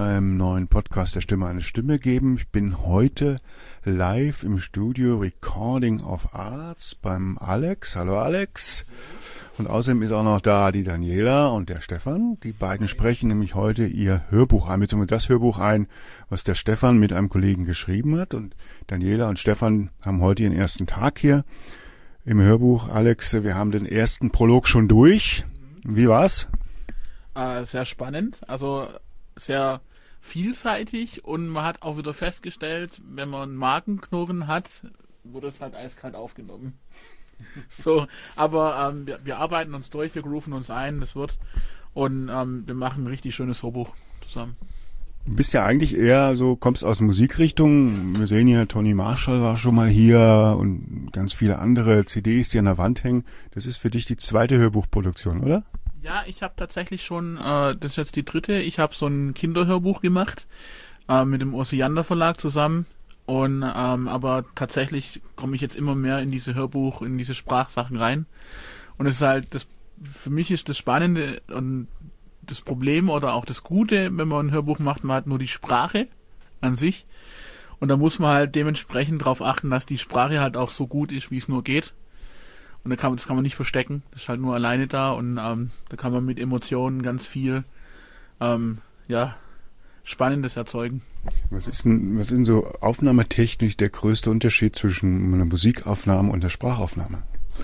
beim neuen Podcast der Stimme eine Stimme geben. Ich bin heute live im Studio Recording of Arts beim Alex. Hallo Alex. Und außerdem ist auch noch da die Daniela und der Stefan. Die beiden sprechen nämlich heute ihr Hörbuch ein, beziehungsweise das Hörbuch ein, was der Stefan mit einem Kollegen geschrieben hat. Und Daniela und Stefan haben heute ihren ersten Tag hier im Hörbuch. Alex, wir haben den ersten Prolog schon durch. Wie war's? Sehr spannend, also sehr vielseitig, und man hat auch wieder festgestellt, wenn man einen Magenknurren hat, wird es halt eiskalt aufgenommen. So, aber wir arbeiten uns durch, wir grooven uns ein, das wird, und wir machen ein richtig schönes Hörbuch zusammen. Du bist ja eigentlich eher so, kommst aus Musikrichtung. Wir sehen hier, Tony Marshall war schon mal hier und ganz viele andere CDs, die an der Wand hängen. Das ist für dich die zweite Hörbuchproduktion, oder? Ja, ich habe tatsächlich schon, das ist jetzt die dritte, ich habe so ein Kinderhörbuch gemacht, mit dem Osiander Verlag zusammen, und aber tatsächlich komme ich jetzt immer mehr in diese in diese Sprachsachen rein, und es ist halt, für mich ist das Spannende und das Problem oder auch das Gute, wenn man ein Hörbuch macht, man hat nur die Sprache an sich, und da muss man halt dementsprechend darauf achten, dass die Sprache halt auch so gut ist, wie es nur geht. Und das kann man nicht verstecken, das ist halt nur alleine da, und da kann man mit Emotionen ganz viel Spannendes erzeugen. Was ist denn so aufnahmetechnisch der größte Unterschied zwischen einer Musikaufnahme und einer Sprachaufnahme?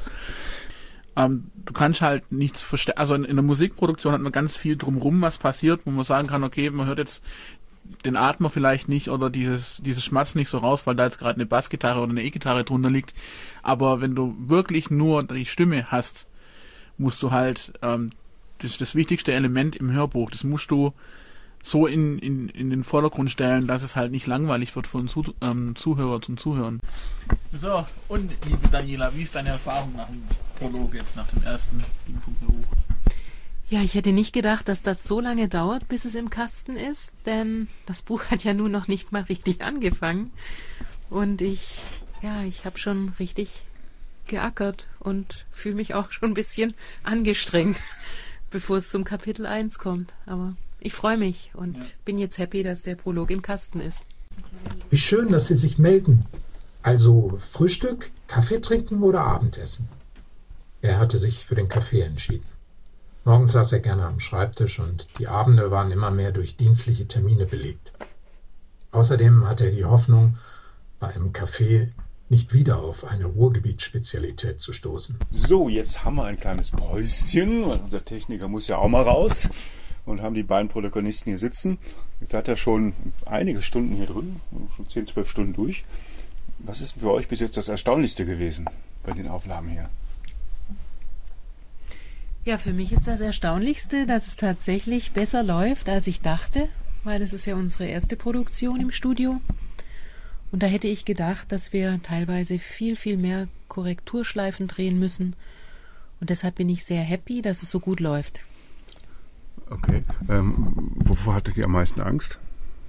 Du kannst halt nichts verstecken, also in der Musikproduktion hat man ganz viel drumherum, was passiert, wo man sagen kann, okay, man hört jetzt den Atmer vielleicht nicht oder dieses Schmatzen nicht so raus, weil da jetzt gerade eine Bassgitarre oder eine E-Gitarre drunter liegt. Aber wenn du wirklich nur die Stimme hast, musst du halt, das ist das wichtigste Element im Hörbuch, das musst du so in den Vordergrund stellen, dass es halt nicht langweilig wird für den Zuhörer zum Zuhören. So, und liebe Daniela, wie ist deine Erfahrung nach dem Prolog jetzt, nach dem ersten Ding vom Hörbuch? Ja, ich hätte nicht gedacht, dass das so lange dauert, bis es im Kasten ist, denn das Buch hat ja nun noch nicht mal richtig angefangen. Und ich habe schon richtig geackert und fühle mich auch schon ein bisschen angestrengt, bevor es zum Kapitel 1 kommt. Aber ich freue mich und bin jetzt happy, dass der Prolog im Kasten ist. Wie schön, dass Sie sich melden. Also Frühstück, Kaffee trinken oder Abendessen? Er hatte sich für den Kaffee entschieden. Morgens saß er gerne am Schreibtisch und die Abende waren immer mehr durch dienstliche Termine belegt. Außerdem hatte er die Hoffnung, bei einem Café nicht wieder auf eine Ruhrgebietsspezialität zu stoßen. So, jetzt haben wir ein kleines Päuschen, weil unser Techniker muss ja auch mal raus, und haben die beiden Protagonisten hier sitzen. Jetzt hat er schon einige Stunden hier drin, schon 10, 12 Stunden durch. Was ist für euch bis jetzt das Erstaunlichste gewesen bei den Aufnahmen hier? Ja, für mich ist das Erstaunlichste, dass es tatsächlich besser läuft, als ich dachte, weil es ist ja unsere erste Produktion im Studio. Und da hätte ich gedacht, dass wir teilweise viel, viel mehr Korrekturschleifen drehen müssen. Und deshalb bin ich sehr happy, dass es so gut läuft. Okay. Wovor hattet ihr am meisten Angst?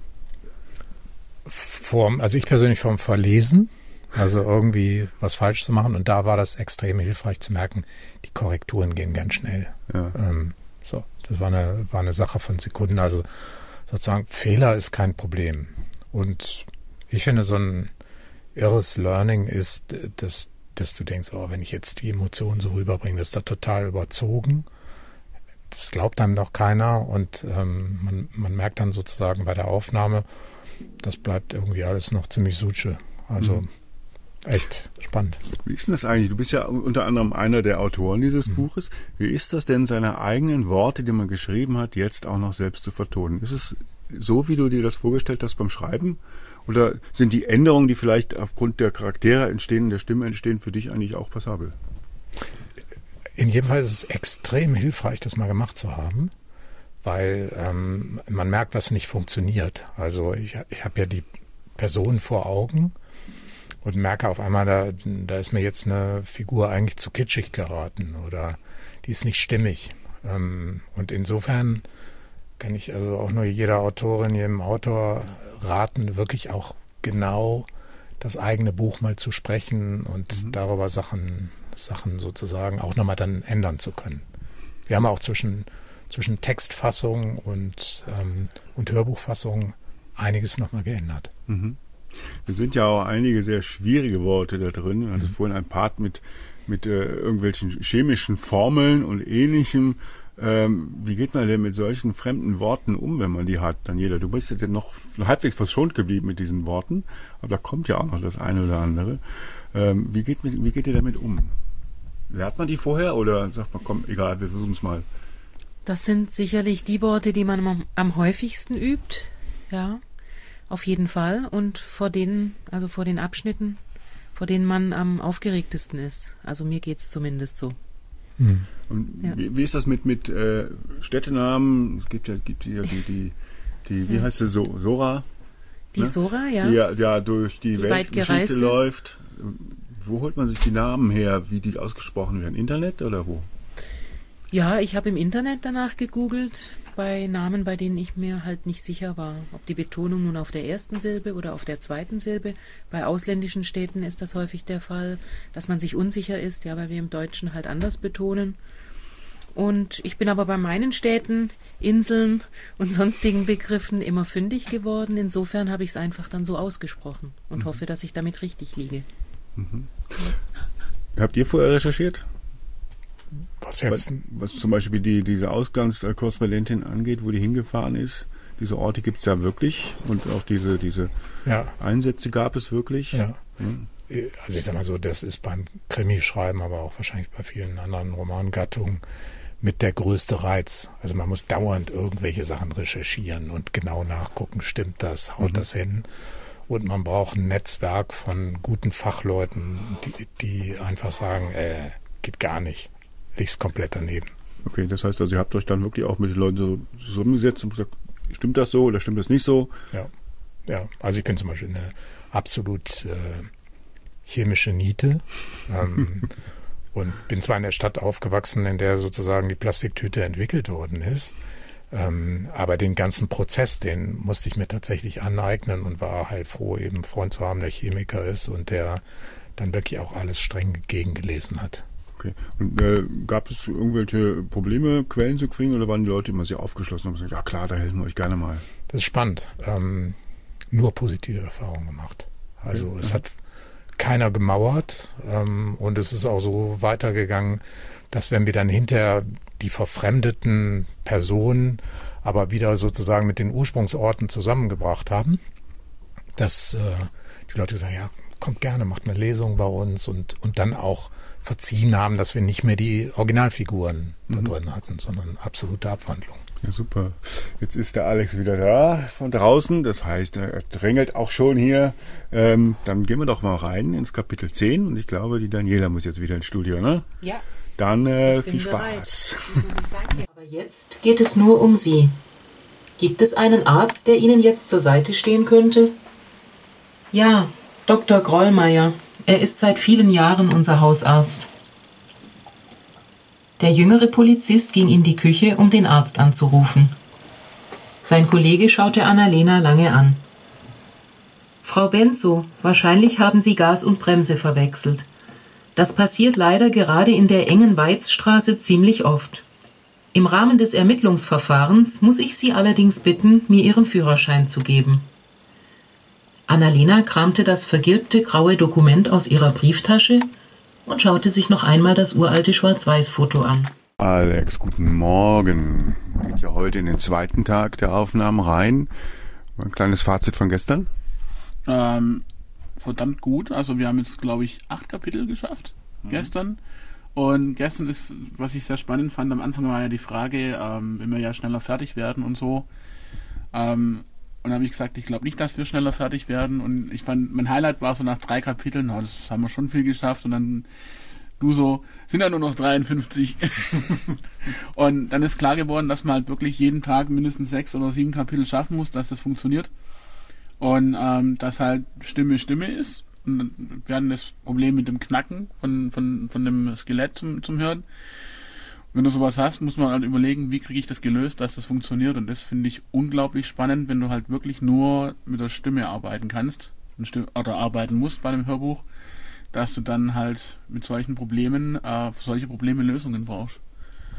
Also ich persönlich vom Verlesen. Also irgendwie was falsch zu machen. Und da war das extrem hilfreich zu merken, die Korrekturen gehen ganz schnell. Ja. Das war eine Sache von Sekunden. Also sozusagen Fehler ist kein Problem. Und ich finde, so ein irres Learning ist, dass du denkst, wenn ich jetzt die Emotionen so rüberbringe, das ist da total überzogen. Das glaubt einem doch keiner. Und man merkt dann sozusagen bei der Aufnahme, das bleibt irgendwie alles noch ziemlich suche. Also echt spannend. Wie ist denn das eigentlich? Du bist ja unter anderem einer der Autoren dieses Buches. Wie ist das denn, seine eigenen Worte, die man geschrieben hat, jetzt auch noch selbst zu vertonen? Ist es so, wie du dir das vorgestellt hast beim Schreiben? Oder sind die Änderungen, die vielleicht aufgrund der Charaktere entstehen, der Stimme entstehen, für dich eigentlich auch passabel? In jedem Fall ist es extrem hilfreich, das mal gemacht zu haben, weil man merkt, was nicht funktioniert. Also ich habe ja die Person vor Augen und merke auf einmal, da ist mir jetzt eine Figur eigentlich zu kitschig geraten oder die ist nicht stimmig. Und insofern kann ich also auch nur jeder Autorin, jedem Autor raten, wirklich auch genau das eigene Buch mal zu sprechen und darüber Sachen sozusagen auch nochmal dann ändern zu können. Wir haben auch zwischen Textfassung und Hörbuchfassung einiges nochmal geändert. Mhm. Es sind ja auch einige sehr schwierige Worte da drin. Also vorhin ein Part mit irgendwelchen chemischen Formeln und Ähnlichem. Wie geht man denn mit solchen fremden Worten um, wenn man die hat, Daniela? Du bist jetzt noch halbwegs verschont geblieben mit diesen Worten, aber da kommt ja auch noch das eine oder andere. Wie geht ihr damit um? Lernt man die vorher oder sagt man, komm, egal, wir versuchen es mal? Das sind sicherlich die Worte, die man am häufigsten übt, ja, auf jeden Fall. Und vor den Abschnitten, vor denen man am aufgeregtesten ist. Also mir geht's zumindest so. Und ja. wie ist das mit Städtenamen? Es gibt ja die wie heißt sie, Sora? Die Sora, ja. Die ja durch die Weltgeschichte läuft. Wo holt man sich die Namen her, wie die ausgesprochen werden? Internet oder wo? Ja, ich habe im Internet danach gegoogelt, bei Namen, bei denen ich mir halt nicht sicher war, ob die Betonung nun auf der ersten Silbe oder auf der zweiten Silbe. Bei ausländischen Städten ist das häufig der Fall, dass man sich unsicher ist, ja, weil wir im Deutschen halt anders betonen. Und ich bin aber bei meinen Städten, Inseln und sonstigen Begriffen immer fündig geworden. Insofern habe ich es einfach dann so ausgesprochen und hoffe, dass ich damit richtig liege. Mhm. Habt ihr vorher recherchiert? Was jetzt? Was zum Beispiel diese Ausgangskorrespondentin angeht, wo die hingefahren ist. Diese Orte gibt es ja wirklich und auch diese Einsätze gab es wirklich. Ja. Also ich sag mal so, das ist beim Krimischreiben, aber auch wahrscheinlich bei vielen anderen Romangattungen mit der größte Reiz. Also man muss dauernd irgendwelche Sachen recherchieren und genau nachgucken, stimmt das, haut das hin. Und man braucht ein Netzwerk von guten Fachleuten, die einfach sagen, geht gar nicht. Liegst komplett daneben. Okay, das heißt also, ihr habt euch dann wirklich auch mit den Leuten so zusammengesetzt und gesagt, stimmt das so oder stimmt das nicht so? Ja. Also ich bin zum Beispiel eine absolut chemische Niete und bin zwar in der Stadt aufgewachsen, in der sozusagen die Plastiktüte entwickelt worden ist, aber den ganzen Prozess, den musste ich mir tatsächlich aneignen und war halt froh, eben einen Freund zu haben, der Chemiker ist und der dann wirklich auch alles streng gegengelesen hat. Okay. Und gab es irgendwelche Probleme, Quellen zu kriegen, oder waren die Leute immer sehr aufgeschlossen und haben gesagt, ja klar, da helfen wir euch gerne mal? Das ist spannend. Nur positive Erfahrungen gemacht. Also es hat keiner gemauert und es ist auch so weitergegangen, dass wenn wir dann hinterher die verfremdeten Personen aber wieder sozusagen mit den Ursprungsorten zusammengebracht haben, dass die Leute sagen, ja, kommt gerne, macht eine Lesung bei uns und dann auch verziehen haben, dass wir nicht mehr die Originalfiguren da drin hatten, sondern absolute Abwandlung. Ja, super. Jetzt ist der Alex wieder da von draußen, das heißt, er drängelt auch schon hier. Dann gehen wir doch mal rein ins Kapitel 10 und ich glaube, die Daniela muss jetzt wieder ins Studio, ne? Ja. Dann viel Spaß. Danke. Aber jetzt geht es nur um Sie. Gibt es einen Arzt, der Ihnen jetzt zur Seite stehen könnte? Ja, Dr. Grollmeier. Er ist seit vielen Jahren unser Hausarzt. Der jüngere Polizist ging in die Küche, um den Arzt anzurufen. Sein Kollege schaute Annalena lange an. Frau Benzo, wahrscheinlich haben Sie Gas und Bremse verwechselt. Das passiert leider gerade in der engen Weizstraße ziemlich oft. Im Rahmen des Ermittlungsverfahrens muss ich Sie allerdings bitten, mir Ihren Führerschein zu geben. Annalena kramte das vergilbte graue Dokument aus ihrer Brieftasche und schaute sich noch einmal das uralte Schwarz-Weiß-Foto an. Alex, guten Morgen. Geht ja heute in den zweiten Tag der Aufnahmen rein. Ein kleines Fazit von gestern? Verdammt gut. Also wir haben jetzt, glaube ich, 8 Kapitel geschafft gestern. Und gestern ist, was ich sehr spannend fand, am Anfang war ja die Frage, wenn wir ja schneller fertig werden und so. Und habe ich gesagt, ich glaube nicht, dass wir schneller fertig werden. Und ich fand, mein Highlight war so nach 3 Kapiteln, das haben wir schon viel geschafft. Und dann du so, sind ja nur noch 53. Und dann ist klar geworden, dass man halt wirklich jeden Tag mindestens 6 oder 7 Kapitel schaffen muss, dass das funktioniert. Und dass halt Stimme ist. Und wir hatten das Problem mit dem Knacken von dem Skelett zum Hören. Wenn du sowas hast, muss man halt überlegen, wie kriege ich das gelöst, dass das funktioniert. Und das finde ich unglaublich spannend, wenn du halt wirklich nur mit der Stimme arbeiten kannst oder arbeiten musst bei einem Hörbuch, dass du dann halt mit solchen Problemen, für solche Probleme Lösungen brauchst.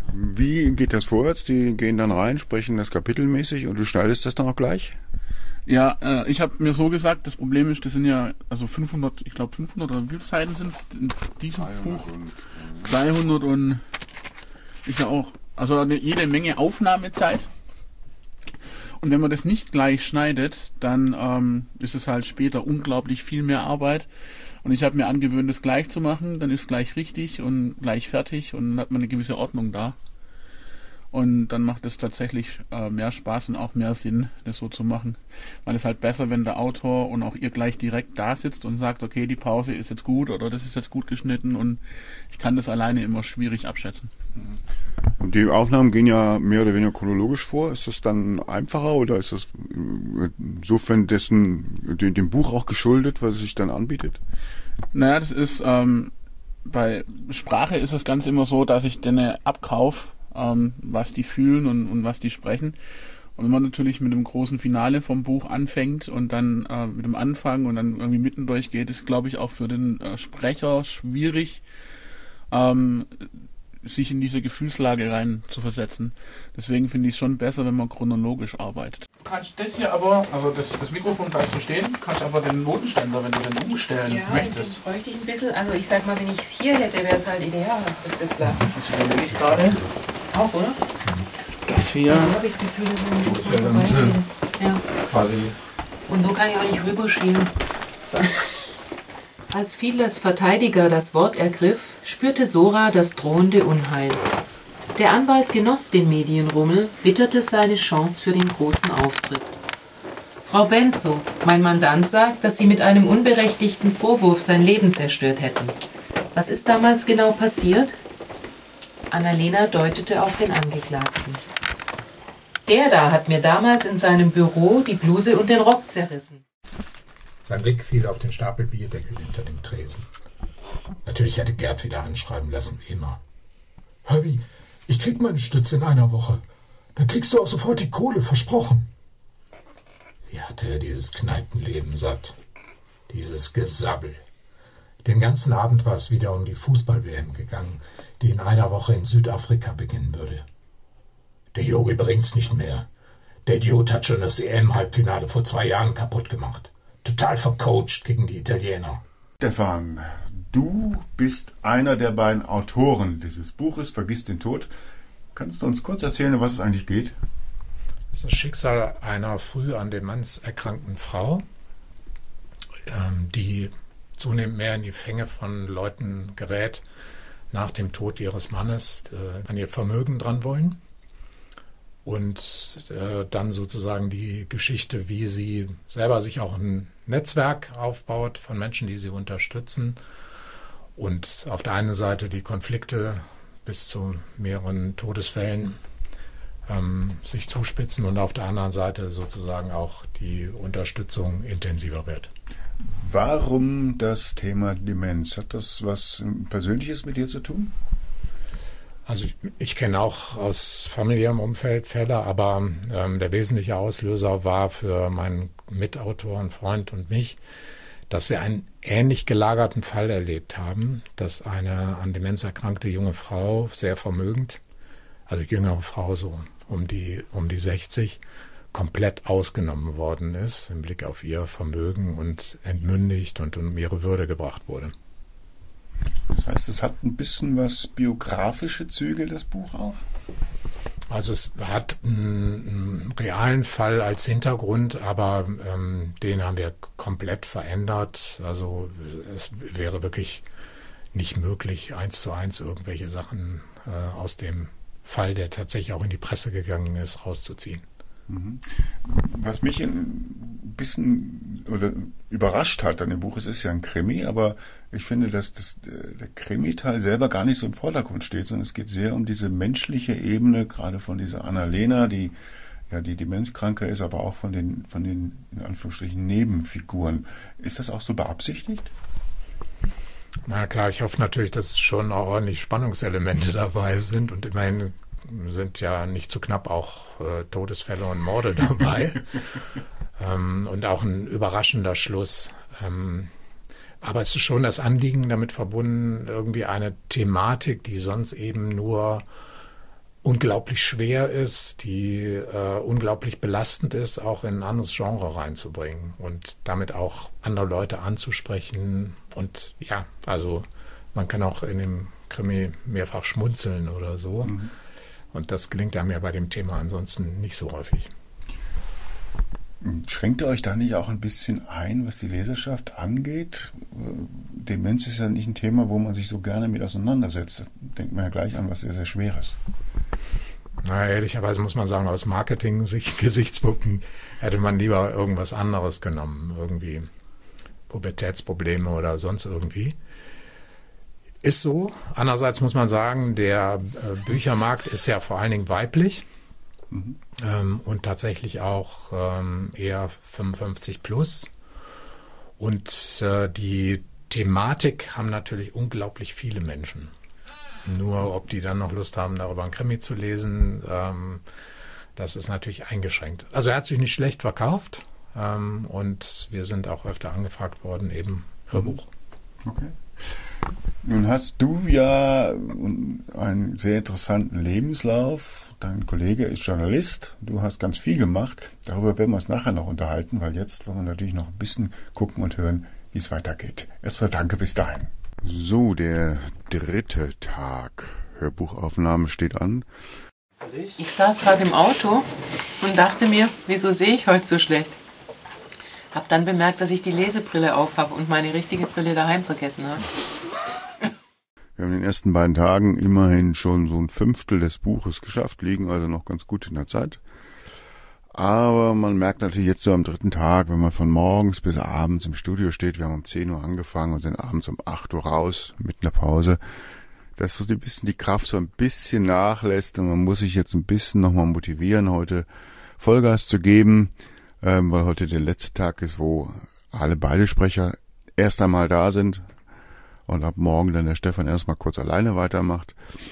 Wie geht das vorwärts? Die gehen dann rein, sprechen das kapitelmäßig und du schneidest das dann auch gleich? Ja, ich habe mir so gesagt, das Problem ist, das sind ja also 500, ich glaube 500 oder wie viele Seiten sind es in diesem Buch? 200 und ist ja auch, also jede Menge Aufnahmezeit. Und wenn man das nicht gleich schneidet, dann ist es halt später unglaublich viel mehr Arbeit. Und ich habe mir angewöhnt, das gleich zu machen, dann ist es gleich richtig und gleich fertig und dann hat man eine gewisse Ordnung da. Und dann macht es tatsächlich mehr Spaß und auch mehr Sinn, das so zu machen. Weil es halt besser, wenn der Autor und auch ihr gleich direkt da sitzt und sagt, okay, die Pause ist jetzt gut oder das ist jetzt gut geschnitten und ich kann das alleine immer schwierig abschätzen. Und die Aufnahmen gehen ja mehr oder weniger chronologisch vor. Ist das dann einfacher oder ist das insofern dem Buch auch geschuldet, was es sich dann anbietet? Naja, das ist, bei Sprache ist es ganz immer so, dass ich denen abkaufe, was die fühlen und was die sprechen. Und wenn man natürlich mit dem großen Finale vom Buch anfängt und dann mit dem Anfang und dann irgendwie mittendurch geht, ist, glaube ich, auch für den Sprecher schwierig, sich in diese Gefühlslage rein zu versetzen. Deswegen finde ich es schon besser, wenn man chronologisch arbeitet. Du kannst das hier aber, also das Mikrofon kannst du stehen, kannst aber den Notenständer, wenn du den umstellen möchtest. Ja, bräuchte ich ein bisschen, also ich sag mal, wenn ich es hier hätte, wäre es halt ideal, das Blatt. Das überlege ich gerade. Auch, oder? Das hier. Also habe ich das Gefühl, dass man So ist ja dann ja. quasi. Und so kann ich auch nicht rüberschielen. So. Als Fiedlers Verteidiger das Wort ergriff, spürte Sora das drohende Unheil. Der Anwalt genoss den Medienrummel, witterte seine Chance für den großen Auftritt. Frau Benzo, mein Mandant sagt, dass Sie mit einem unberechtigten Vorwurf sein Leben zerstört hätten. Was ist damals genau passiert? Annalena deutete auf den Angeklagten. Der da hat mir damals in seinem Büro die Bluse und den Rock zerrissen. Sein Blick fiel auf den Stapel Bierdeckel hinter dem Tresen. Natürlich hätte Gerd wieder anschreiben lassen, wie immer. Herbie, ich krieg meine Stütze in einer Woche. Dann kriegst du auch sofort die Kohle, versprochen. Wie hatte er dieses Kneipenleben satt? Dieses Gesabbel. Den ganzen Abend war es wieder um die Fußball-WM gegangen, die in einer Woche in Südafrika beginnen würde. Der Yogi bringt's nicht mehr. Der Idiot hat schon das EM-Halbfinale vor 2 Jahren kaputt gemacht. Total vercoacht gegen die Italiener. Stefan, du bist einer der beiden Autoren dieses Buches, Vergiss den Tod. Kannst du uns kurz erzählen, um was es eigentlich geht? Das ist das Schicksal einer früh an Demenz erkrankten Frau, die zunehmend mehr in die Fänge von Leuten gerät, nach dem Tod ihres Mannes an ihr Vermögen dran wollen. Und dann sozusagen die Geschichte, wie sie selber sich auch ein Netzwerk aufbaut von Menschen, die sie unterstützen. Und auf der einen Seite die Konflikte bis zu mehreren Todesfällen sich zuspitzen und auf der anderen Seite sozusagen auch die Unterstützung intensiver wird. Warum das Thema Demenz? Hat das was Persönliches mit dir zu tun? Also ich kenne auch aus familiärem Umfeld Fälle, aber der wesentliche Auslöser war für meinen Mitautor und Freund und mich, dass wir einen ähnlich gelagerten Fall erlebt haben, dass eine an Demenz erkrankte junge Frau, sehr vermögend, also jüngere Frau so um die 60, komplett ausgenommen worden ist im Blick auf ihr Vermögen und entmündigt und um ihre Würde gebracht wurde. Das heißt, es hat ein bisschen was biografische Züge, das Buch auch? Also es hat einen realen Fall als Hintergrund, aber den haben wir komplett verändert. Also es wäre wirklich nicht möglich, 1:1 irgendwelche Sachen aus dem Fall, der tatsächlich auch in die Presse gegangen ist, rauszuziehen. Was mich ein bisschen überrascht hat an dem Buch, es ist ja ein Krimi, aber ich finde, dass der Krimi-Teil selber gar nicht so im Vordergrund steht, sondern es geht sehr um diese menschliche Ebene, gerade von dieser Annalena, die ja die Demenzkranke ist, aber auch von den in Anführungsstrichen Nebenfiguren. Ist das auch so beabsichtigt? Na klar, ich hoffe natürlich, dass schon auch ordentlich Spannungselemente dabei sind und immerhin sind ja nicht zu knapp auch Todesfälle und Morde dabei und auch ein überraschender Schluss. Aber es ist schon das Anliegen damit verbunden, irgendwie eine Thematik, die sonst eben nur unglaublich schwer ist, die unglaublich belastend ist, auch in ein anderes Genre reinzubringen und damit auch andere Leute anzusprechen. Und ja, also man kann auch in dem Krimi mehrfach schmunzeln oder so. Mhm. Und das gelingt einem ja bei dem Thema ansonsten nicht so häufig. Schränkt ihr euch da nicht auch ein bisschen ein, was die Leserschaft angeht? Demenz ist ja nicht ein Thema, wo man sich so gerne mit auseinandersetzt. Da denkt man ja gleich an was sehr, sehr Schweres. Na, ehrlicherweise muss man sagen, aus Marketing-Gesichtspunkten hätte man lieber irgendwas anderes genommen. Irgendwie Pubertätsprobleme oder sonst irgendwie. Ist so. Andererseits muss man sagen, der Büchermarkt ist ja vor allen Dingen weiblich. Und tatsächlich auch eher 55 plus. Und die Thematik haben natürlich unglaublich viele Menschen. Nur ob die dann noch Lust haben, darüber ein Krimi zu lesen, das ist natürlich eingeschränkt. Also er hat sich nicht schlecht verkauft und wir sind auch öfter angefragt worden, eben Hörbuch. Okay. Nun hast du ja einen sehr interessanten Lebenslauf. Dein Kollege ist Journalist. Du hast ganz viel gemacht. Darüber werden wir uns nachher noch unterhalten, weil jetzt wollen wir natürlich noch ein bisschen gucken und hören, wie es weitergeht. Erstmal danke bis dahin. So, der 3. Tag. Hörbuchaufnahme steht an. Ich saß gerade im Auto und dachte mir, wieso sehe ich heute so schlecht? Hab dann bemerkt, dass ich die Lesebrille aufhab und meine richtige Brille daheim vergessen habe. Wir haben in den ersten beiden Tagen immerhin schon so 1/5 des Buches geschafft, liegen also noch ganz gut in der Zeit. Aber man merkt natürlich jetzt so am 3. Tag, wenn man von morgens bis abends im Studio steht, wir haben um 10 Uhr angefangen und sind abends um 8 Uhr raus mit einer Pause, dass so ein bisschen die Kraft so ein bisschen nachlässt und man muss sich jetzt ein bisschen nochmal motivieren, heute Vollgas zu geben, weil heute der letzte Tag ist, wo beide Sprecher erst einmal da sind. Und ab morgen dann der Stefan erstmal kurz alleine weitermacht.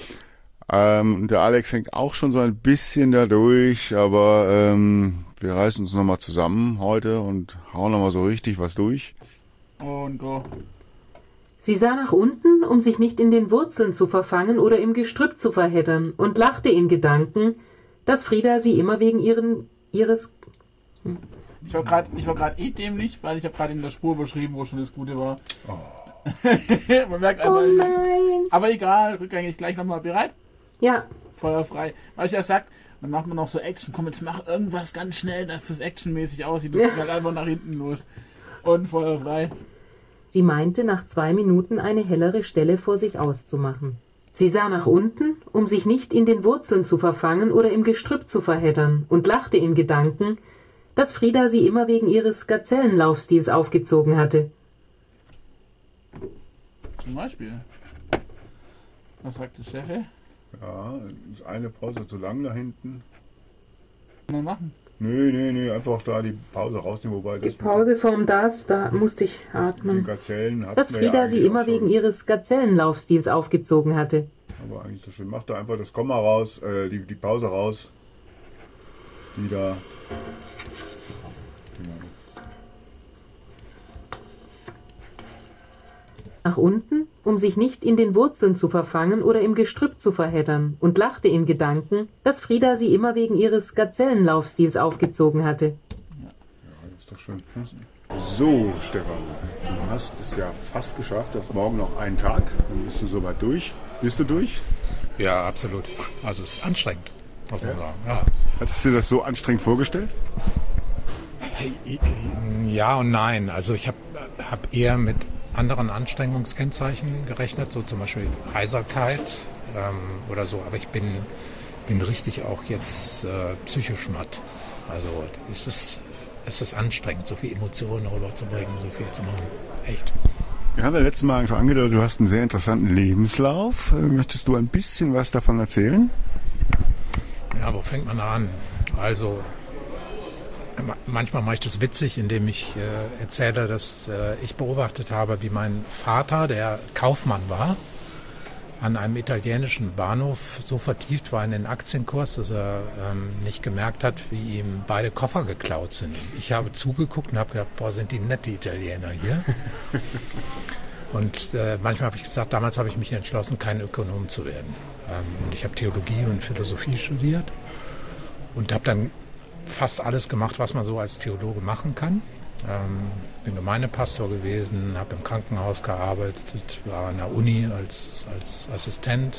Der Alex hängt auch schon so ein bisschen da durch, aber wir reißen uns nochmal zusammen heute und hauen nochmal so richtig was durch. Und go. Sie sah nach unten, um sich nicht in den Wurzeln zu verfangen oder im Gestrüpp zu verheddern, und lachte in Gedanken, dass Frieda sie immer wegen ihres... Ich war gerade dämlich, weil ich habe gerade in der Spur beschrieben, wo schon das Gute war. Oh. Man merkt einfach, aber egal, rückgängig gleich nochmal bereit? Ja. Feuerfrei. Weil ich ja sagt, dann macht man noch so Action, komm, jetzt mach irgendwas ganz schnell, dass das actionmäßig aussieht. Das geht halt einfach nach hinten los. Und feuerfrei. Sie meinte, nach 2 Minuten eine hellere Stelle vor sich auszumachen. Sie sah nach unten, um sich nicht in den Wurzeln zu verfangen oder im Gestrüpp zu verheddern, und lachte in Gedanken, dass Frieda sie immer wegen ihres Gazellenlaufstils aufgezogen hatte. Zum Beispiel. Was sagt der Chef? Ja, ist eine Pause zu lang da hinten. Mal machen. Nee, einfach da die Pause rausnehmen, wobei das... Die Pause vorm das, da musste ich atmen. Gazellen dass Frieda ja sie immer wegen ihres Gazellenlaufstils aufgezogen hatte. Aber eigentlich so schön. Mach da einfach das Komma raus, die Pause raus. Wieder... Genau. Nach unten, um sich nicht in den Wurzeln zu verfangen oder im Gestrüpp zu verheddern, und lachte in Gedanken, dass Frieda sie immer wegen ihres Gazellenlaufstils aufgezogen hatte. Ja, das ist doch schön. So, Stefan, du hast es ja fast geschafft, du hast morgen noch einen Tag, dann bist du soweit durch. Bist du durch? Ja, absolut. Also es ist anstrengend, muss man sagen. Ja. Hattest du dir das so anstrengend vorgestellt? Ja und nein. Also ich hab eher mit anderen Anstrengungskennzeichen gerechnet, so zum Beispiel Heiserkeit oder so. Aber ich bin richtig auch jetzt psychisch matt. Also es ist anstrengend, so viel Emotionen rüberzubringen, so viel zu machen. Echt. Wir haben ja letztes Mal schon angedeutet, du hast einen sehr interessanten Lebenslauf. Möchtest du ein bisschen was davon erzählen? Ja, wo fängt man an? Also manchmal mache ich das witzig, indem ich erzähle, dass ich beobachtet habe, wie mein Vater, der Kaufmann war, an einem italienischen Bahnhof so vertieft war in den Aktienkurs, dass er nicht gemerkt hat, wie ihm beide Koffer geklaut sind. Ich habe zugeguckt und habe gedacht, boah, sind die nette Italiener hier. Und manchmal habe ich gesagt, damals habe ich mich entschlossen, kein Ökonom zu werden. Und ich habe Theologie und Philosophie studiert und habe dann fast alles gemacht, was man so als Theologe machen kann. Bin Gemeindepastor gewesen, habe im Krankenhaus gearbeitet, war an der Uni als Assistent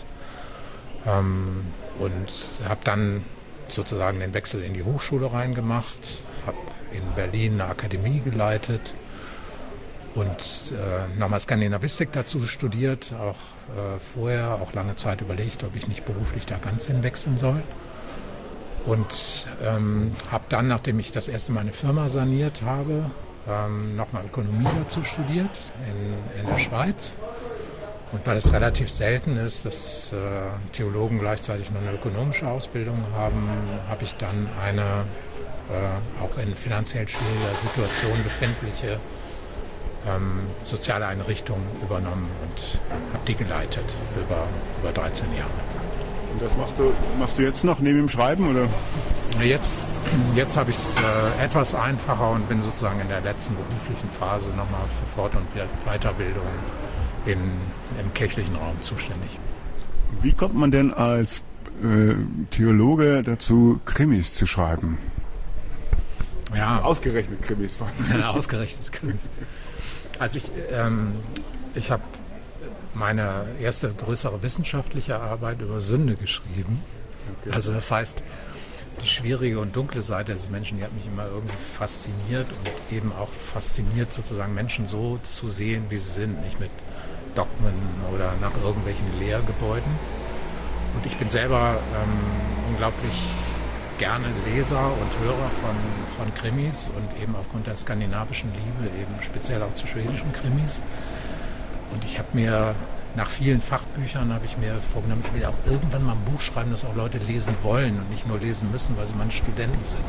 und habe dann sozusagen den Wechsel in die Hochschule reingemacht, habe in Berlin eine Akademie geleitet und nochmal Skandinavistik dazu studiert, auch vorher, auch lange Zeit überlegt, ob ich nicht beruflich da ganz hinwechseln soll. Und habe dann, nachdem ich das erste Mal eine Firma saniert habe, nochmal Ökonomie dazu studiert in der Schweiz. Und weil es relativ selten ist, dass Theologen gleichzeitig noch eine ökonomische Ausbildung haben, habe ich dann eine auch in finanziell schwieriger Situation befindliche soziale Einrichtung übernommen und habe die geleitet über 13 Jahre. Und das machst du jetzt noch neben dem Schreiben, oder? Jetzt habe ich es etwas einfacher und bin sozusagen in der letzten beruflichen Phase nochmal für Fort- und Weiterbildung im kirchlichen Raum zuständig. Wie kommt man denn als Theologe dazu, Krimis zu schreiben? Ja, Ausgerechnet Krimis. ausgerechnet Krimis. Also ich habe meine erste größere wissenschaftliche Arbeit über Sünde geschrieben. Okay. Also das heißt, die schwierige und dunkle Seite des Menschen, die hat mich immer irgendwie fasziniert und eben auch fasziniert, sozusagen Menschen so zu sehen, wie sie sind, nicht mit Dogmen oder nach irgendwelchen Lehrgebäuden. Und ich bin selber unglaublich gerne Leser und Hörer von Krimis und eben aufgrund der skandinavischen Liebe eben speziell auch zu schwedischen Krimis. Und ich habe mir nach vielen Fachbüchern vorgenommen, ich will auch irgendwann mal ein Buch schreiben, das auch Leute lesen wollen und nicht nur lesen müssen, weil sie meine Studenten sind.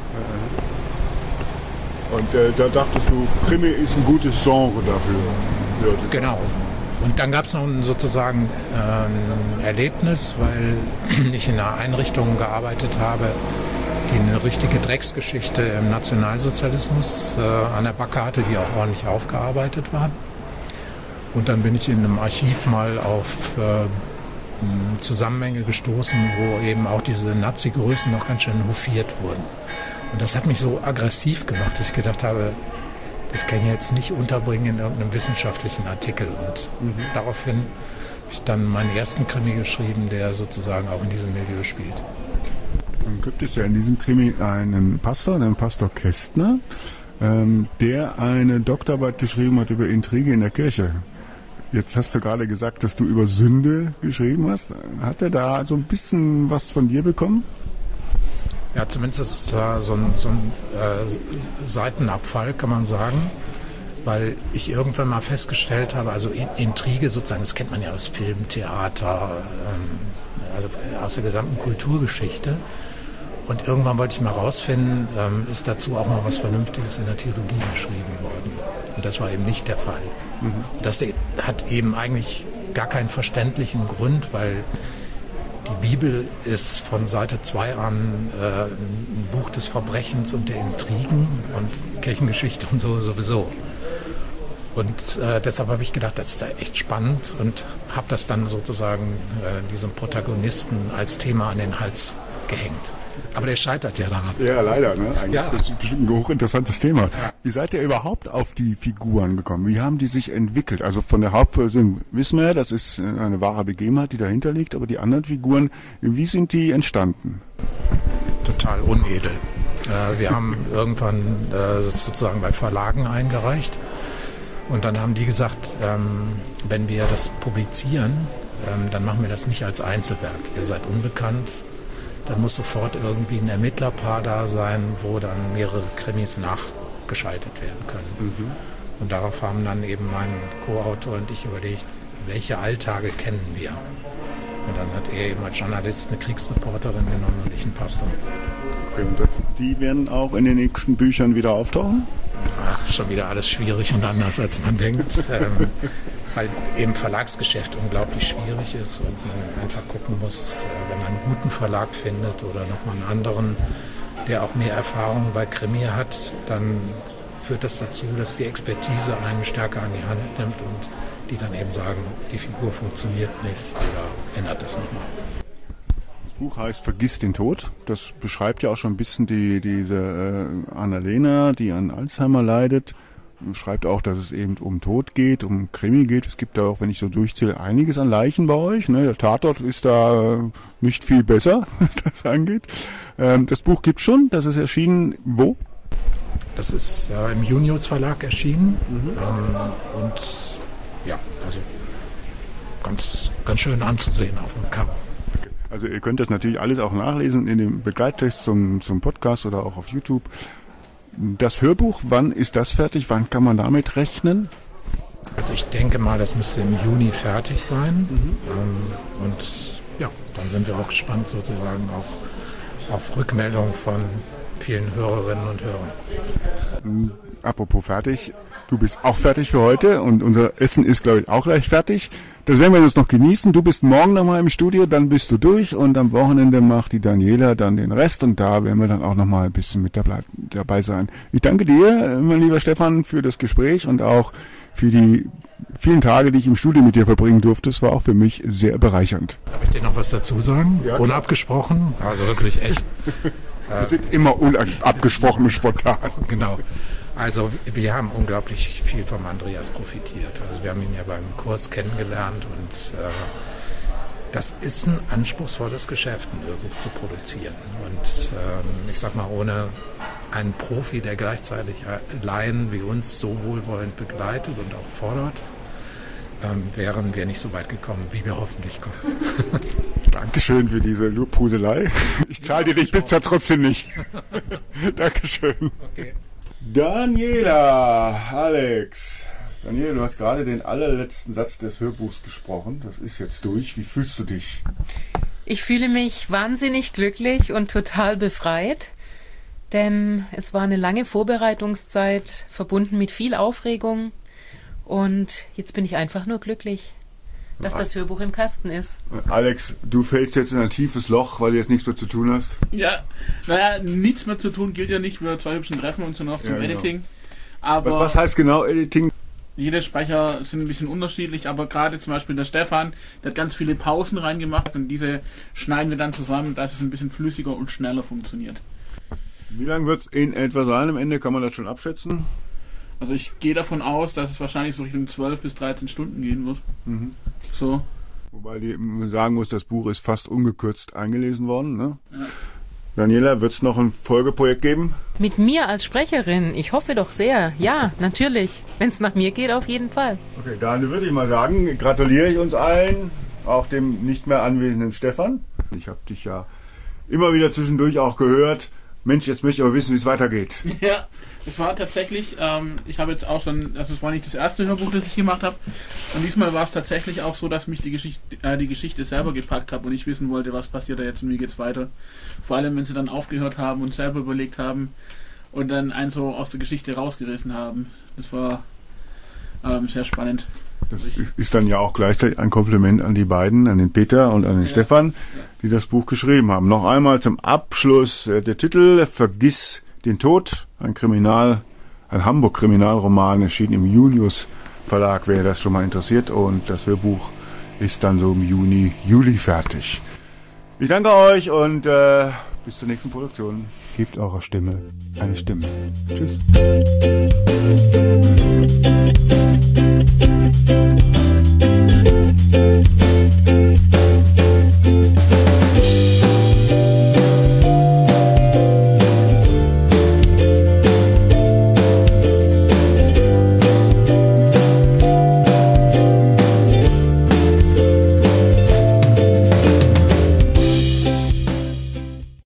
Und da dachtest du, Krimi ist ein gutes Genre dafür. Ja, genau. Und dann gab es noch sozusagen ein Erlebnis, weil ich in einer Einrichtung gearbeitet habe, die eine richtige Drecksgeschichte im Nationalsozialismus an der Backe hatte, die auch ordentlich aufgearbeitet war. Und dann bin ich in einem Archiv mal auf Zusammenhänge gestoßen, wo eben auch diese Nazi-Größen noch ganz schön hofiert wurden. Und das hat mich so aggressiv gemacht, dass ich gedacht habe, das kann ich jetzt nicht unterbringen in irgendeinem wissenschaftlichen Artikel. Und daraufhin habe ich dann meinen ersten Krimi geschrieben, der sozusagen auch in diesem Milieu spielt. Dann gibt es ja in diesem Krimi einen Pastor, den Pastor Kästner, der eine Doktorarbeit geschrieben hat über Intrige in der Kirche. Jetzt hast du gerade gesagt, dass du über Sünde geschrieben hast. Hat er da so ein bisschen was von dir bekommen? Ja, zumindest ist es so ein Seitenabfall, kann man sagen, weil ich irgendwann mal festgestellt habe, also Intrige sozusagen, das kennt man ja aus Film, Theater, also aus der gesamten Kulturgeschichte. Und irgendwann wollte ich mal rausfinden, ist dazu auch mal was Vernünftiges in der Theologie geschrieben worden. Und das war eben nicht der Fall. Das hat eben eigentlich gar keinen verständlichen Grund, weil die Bibel ist von Seite 2 an ein Buch des Verbrechens und der Intrigen und Kirchengeschichte und so sowieso. Und deshalb habe ich gedacht, das ist echt spannend und habe das dann sozusagen diesem Protagonisten als Thema an den Hals gehängt. Aber der scheitert ja daran. Ja, leider. Ne? Eigentlich ja. ist das bestimmt ein hochinteressantes Thema. Wie seid ihr überhaupt auf die Figuren gekommen? Wie haben die sich entwickelt? Also von der Hauptperson wissen wir, das ist eine wahre Begebenheit, die dahinter liegt. Aber die anderen Figuren, wie sind die entstanden? Total unedel. Wir haben irgendwann sozusagen bei Verlagen eingereicht. Und dann haben die gesagt, wenn wir das publizieren, dann machen wir das nicht als Einzelwerk. Ihr seid unbekannt. Dann muss sofort irgendwie ein Ermittlerpaar da sein, wo dann mehrere Krimis nachgeschaltet werden können. Und darauf haben dann eben mein Co-Autor und ich überlegt, welche Alltage kennen wir. Und dann hat er eben als Journalist eine Kriegsreporterin genommen und ich einen Pastor. Okay, und die werden auch in den nächsten Büchern wieder auftauchen? Ach, schon wieder alles schwierig und anders, als man denkt. Weil eben Verlagsgeschäft unglaublich schwierig ist und man einfach gucken muss, wenn man einen guten Verlag findet oder nochmal einen anderen, der auch mehr Erfahrung bei Krimi hat, dann führt das dazu, dass die Expertise einen stärker an die Hand nimmt und die dann eben sagen, die Figur funktioniert nicht oder ändert das nochmal. Das Buch heißt Vergiss den Tod. Das beschreibt ja auch schon ein bisschen diese Annalena, die an Alzheimer leidet. Schreibt auch, dass es eben um Tod geht, um Krimi geht. Es gibt da auch, wenn ich so durchzähle, einiges an Leichen bei euch. Ne? Der Tatort ist da nicht viel besser, was das angeht. Das Buch gibt's schon. Das ist erschienen wo? Das ist im Junius Verlag erschienen. Und ja, also ganz schön anzusehen auf dem Cover. Also ihr könnt das natürlich alles auch nachlesen in dem Begleittext zum Podcast oder auch auf YouTube. Das Hörbuch, wann ist das fertig? Wann kann man damit rechnen? Also ich denke mal, das müsste im Juni fertig sein. Und ja, dann sind wir auch gespannt sozusagen auf Rückmeldung von vielen Hörerinnen und Hörern. Apropos fertig, du bist auch fertig für heute und unser Essen ist, glaube ich, auch gleich fertig. Das werden wir jetzt noch genießen. Du bist morgen nochmal im Studio, dann bist du durch und am Wochenende macht die Daniela dann den Rest und da werden wir dann auch nochmal ein bisschen mit dabei sein. Ich danke dir, mein lieber Stefan, für das Gespräch und auch für die vielen Tage, die ich im Studio mit dir verbringen durfte. Es war auch für mich sehr bereichernd. Darf ich dir noch was dazu sagen? Ja, unabgesprochen, also wirklich echt. Wir sind immer unabgesprochen spontan. Genau. Also wir haben unglaublich viel vom Andreas profitiert. Also wir haben ihn ja beim Kurs kennengelernt und das ist ein anspruchsvolles Geschäft, ein Hörbuch zu produzieren. Und ich sag mal, ohne einen Profi, der gleichzeitig Laien wie uns so wohlwollend begleitet und auch fordert, wären wir nicht so weit gekommen, wie wir hoffentlich kommen. Dankeschön für diese Lobhudelei. Ich zahle dir die Pizza trotzdem nicht. Dankeschön. Okay. Daniela, Alex. Daniela, du hast gerade den allerletzten Satz des Hörbuchs gesprochen. Das ist jetzt durch. Wie fühlst du dich? Ich fühle mich wahnsinnig glücklich und total befreit, denn es war eine lange Vorbereitungszeit, verbunden mit viel Aufregung. Und jetzt bin ich einfach nur glücklich, dass das Hörbuch im Kasten ist. Alex, du fällst jetzt in ein tiefes Loch, weil du jetzt nichts mehr zu tun hast. Ja, naja, nichts mehr zu tun gilt ja nicht. Wir zwei hübschen treffen uns noch zum Editing. Aber was heißt genau Editing? Jede Sprecher sind ein bisschen unterschiedlich, aber gerade zum Beispiel der Stefan, der hat ganz viele Pausen reingemacht und diese schneiden wir dann zusammen, dass es ein bisschen flüssiger und schneller funktioniert. Wie lang wird es in etwa sein am Ende? Kann man das schon abschätzen? Also ich gehe davon aus, dass es wahrscheinlich so Richtung 12 bis 13 Stunden gehen wird. So. Wobei man sagen muss, das Buch ist fast ungekürzt eingelesen worden. Ne? Ja. Daniela, wird es noch ein Folgeprojekt geben? Mit mir als Sprecherin? Ich hoffe doch sehr. Ja, natürlich. Wenn es nach mir geht, auf jeden Fall. Okay, dann würde ich mal sagen, gratuliere ich uns allen, auch dem nicht mehr anwesenden Stefan. Ich habe dich ja immer wieder zwischendurch auch gehört. Mensch, jetzt möchte ich aber wissen, wie es weitergeht. Ja, es war tatsächlich, ich habe jetzt auch schon, also es war nicht das erste Hörbuch, das ich gemacht habe. Und diesmal war es tatsächlich auch so, dass mich die Geschichte selber gepackt hat und ich wissen wollte, was passiert da jetzt und wie geht's weiter. Vor allem, wenn sie dann aufgehört haben und selber überlegt haben und dann einen so aus der Geschichte rausgerissen haben. Das war sehr spannend. Das ist dann ja auch gleichzeitig ein Kompliment an die beiden, an den Peter und an den Stefan, die das Buch geschrieben haben. Noch einmal zum Abschluss der Titel Vergiss den Tod, ein Hamburg-Kriminalroman, erschienen im Junius Verlag, wer das schon mal interessiert. Und das Hörbuch ist dann so im Juli fertig. Ich danke euch und bis zur nächsten Produktion. Gebt eurer Stimme eine Stimme. Tschüss.